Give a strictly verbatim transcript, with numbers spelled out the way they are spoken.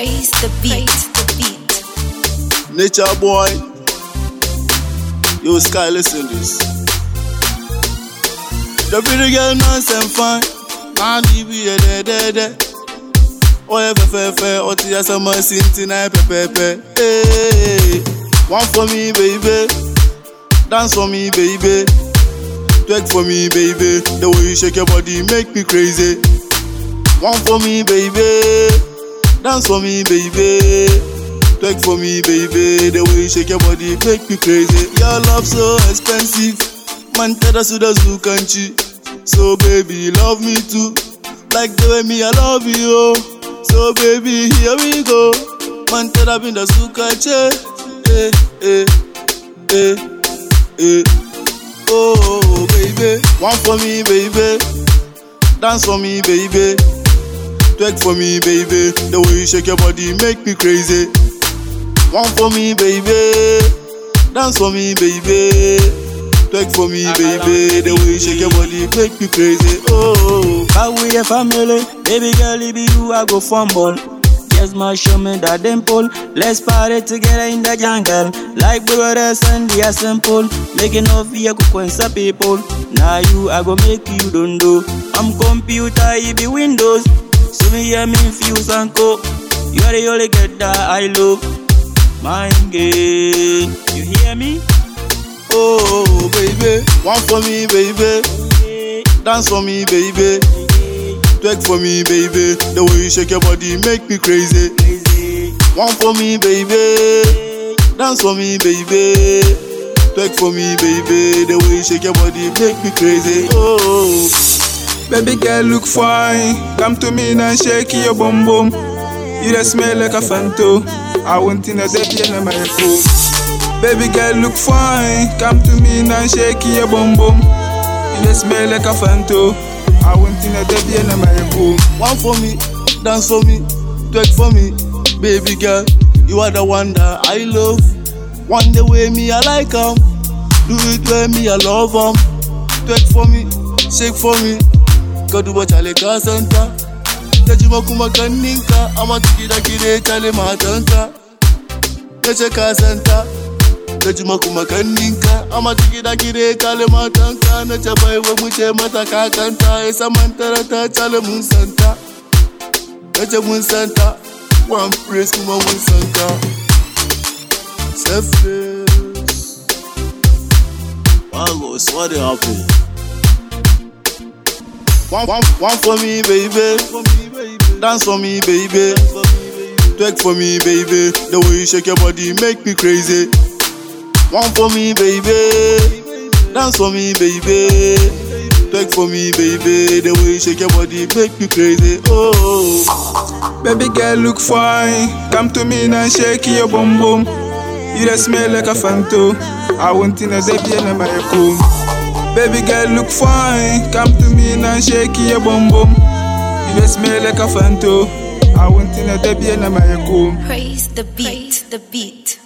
Praise the beat, the beat. Nature boy, yo Sky, listen this. The pretty girl nice and fine, man be a de de de. Oh yeah, fe fe fe, oh tia sama sinti na pe pe pe. Hey, one for me baby, dance for me baby, twerk for me baby. The way you shake your body make me crazy. One for me baby, dance for me baby, twerk for me baby. The way you shake your body make me crazy. Your love so expensive, man tell us who does who country. So baby love me too, like the way me I love you. Oh. So baby here we go, man tell us in the sukache. Eh eh eh eh. Oh baby, one for me baby, dance for me baby, twerk for me baby. The way you shake your body make me crazy. One for me baby, dance for me baby, twerk for me baby. The way you shake your body make me crazy. Oh, how we a family, baby girl, it be you I go fumble. Just my show me that dimple. Let's party together in the jungle, like brothers and they are simple. Making no fear kukwensha people. Now you I go make you don't do. I'm computer, you be Windows. So me hear me fuse and cope. You are the only girl that I love. My girl, you hear me? Oh baby, one for me baby, dance for me baby, twerk for me baby. The way you shake your body make me crazy. One for me baby, dance for me baby, twerk for me baby. The way you shake your body make me crazy. Oh, baby girl look fine, come to me and shake your bum bum. You just smell like a Fanto, I want in a day and my phone. Baby girl look fine, come to me and shake your bum bum. You just smell like a Fanto, I want in a day and my phone. One for me, dance for me, twerk for me, baby girl. You are the one that I love. One the way me I like 'em, do it where me I love 'em. Twerk for me, shake for me, go do what I like a center. Tajima kuma kaninka, ama tikida kide chale matanka. Neche ka center. Tajima kuma kaninka, ama tikida kide chale matanka. Neche baiwe muche mata kakanta. Esa mantara ta chale mun santa. Neche mun santa, one praise kuma mun santa. Selfless. Wagos, what they happen? One, one, one for me, baby. Dance for me, baby. Twerk for me, baby. The way you shake your body make me crazy. One for me, baby. Dance for me, baby. Twerk for me, baby. The way you shake your body make me crazy. Oh, baby girl look fine, come to me and shake your bum bum. You just smell like a Fanto, I want in a day and my home. Baby girl look fine, come to me and shake your bum bum. You just smell like a Fanto, I want in a day and my home. Praise the beat, the beat.